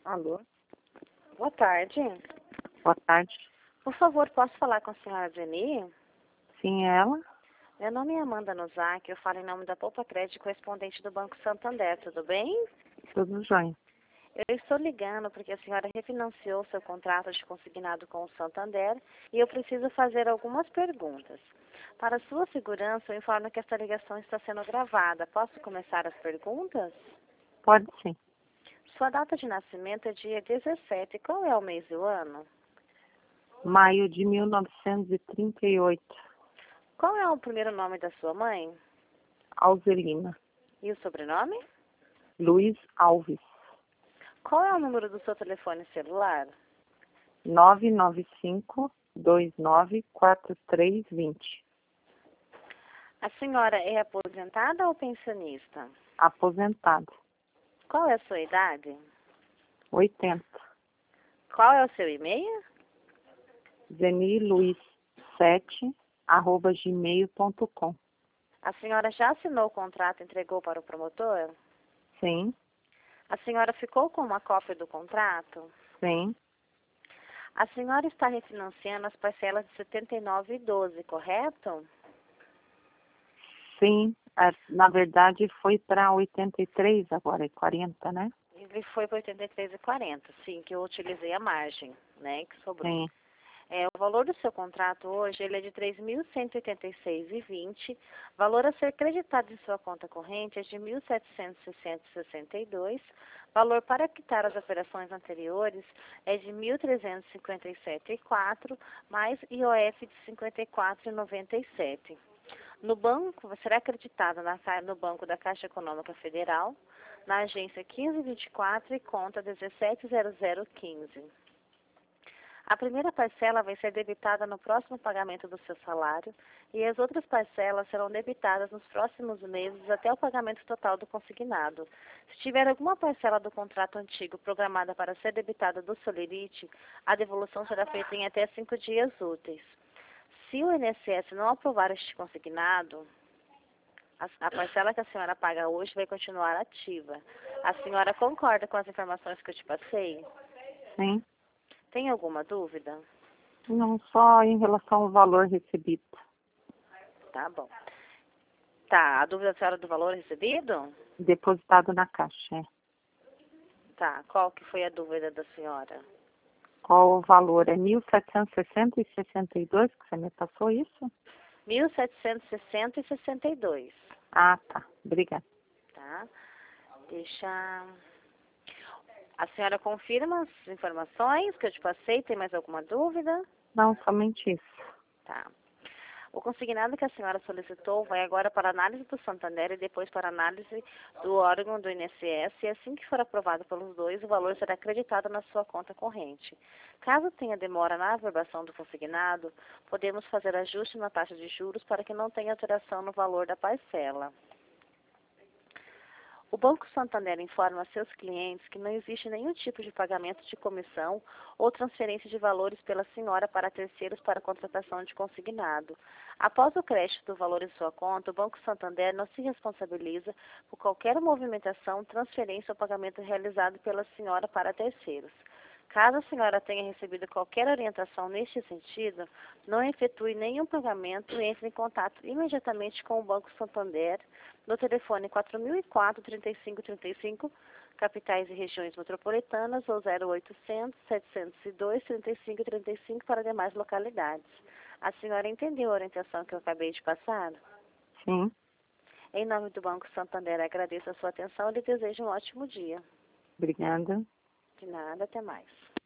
Alô? Boa tarde. Boa tarde. Por favor, posso falar com a senhora Zeni? Sim, é ela? Meu nome é Amanda Nozaki, eu falo em nome da Poupa Crédito, correspondente do Banco Santander, tudo bem? Tudo jóia. Eu estou ligando porque a senhora refinanciou seu contrato de consignado com o Santander e eu preciso fazer algumas perguntas. Para sua segurança, eu informo que esta ligação está sendo gravada. Posso começar as perguntas? Pode sim. Sua data de nascimento é dia 17. Qual é o mês e o ano? Maio de 1938. Qual é o primeiro nome da sua mãe? Alzelina. E o sobrenome? Luiz Alves. Qual é o número do seu telefone celular? 995-294320. A senhora é aposentada ou pensionista? Aposentado. Qual é a sua idade? 80. Qual é o seu e-mail? zeniluiz7@gmail.com. A senhora já assinou o contrato e entregou para o promotor? Sim, A senhora ficou com uma cópia do contrato? sim, A senhora está refinanciando as parcelas de 79,12, correto? sim. Na verdade foi para 83, agora é 40, né? Ele foi para 83,40, sim, que eu utilizei a margem, né, que sobrou. Sim, O valor do seu contrato hoje ele é de 3.186,20. Valor a ser creditado em sua conta corrente é de 1.760,62. Valor para quitar as operações anteriores é de 1.357,04, mais IOF de 54,97. No banco, será acreditado no Banco da Caixa Econômica Federal, na agência 1524 e conta 170015. A primeira parcela vai ser debitada no próximo pagamento do seu salário e as outras parcelas serão debitadas nos próximos meses até o pagamento total do consignado. Se tiver alguma parcela do contrato antigo programada para ser debitada do Solerite, a devolução será feita em até 5 dias úteis. Se o INSS não aprovar este consignado, a parcela que a senhora paga hoje vai continuar ativa. A senhora concorda com as informações que eu te passei? sim. Tem alguma dúvida? Não só em relação ao valor recebido. Tá bom. Tá, a dúvida da senhora do valor recebido? Depositado na caixa, é. Tá, qual que foi a dúvida da senhora? Qual o valor? É 1.760,62 que você me passou isso? 1.760,62, Ah, tá. Obrigada. tá? Deixa... A senhora confirma as informações que eu te passei? Tem mais alguma dúvida? Não, somente isso. Tá. O consignado que a senhora solicitou vai agora para análise do Santander e depois para análise do órgão do INSS e assim que for aprovado pelos dois, o valor será acreditado na sua conta corrente. Caso tenha demora na averbação do consignado, podemos fazer ajuste na taxa de juros para que não tenha alteração no valor da parcela. O Banco Santander informa a seus clientes que não existe nenhum tipo de pagamento de comissão ou transferência de valores pela senhora para terceiros para contratação de consignado. Após o crédito do valor em sua conta, o Banco Santander não se responsabiliza por qualquer movimentação, transferência ou pagamento realizado pela senhora para terceiros. Caso a senhora tenha recebido qualquer orientação neste sentido, não efetue nenhum pagamento e entre em contato imediatamente com o Banco Santander no telefone 4004-3535, capitais e regiões metropolitanas, ou 0800-702-3535 para demais localidades. A senhora entendeu a orientação que eu acabei de passar? Sim. Em nome do Banco Santander, agradeço a sua atenção e lhe desejo um ótimo dia. Obrigada. De nada, até mais.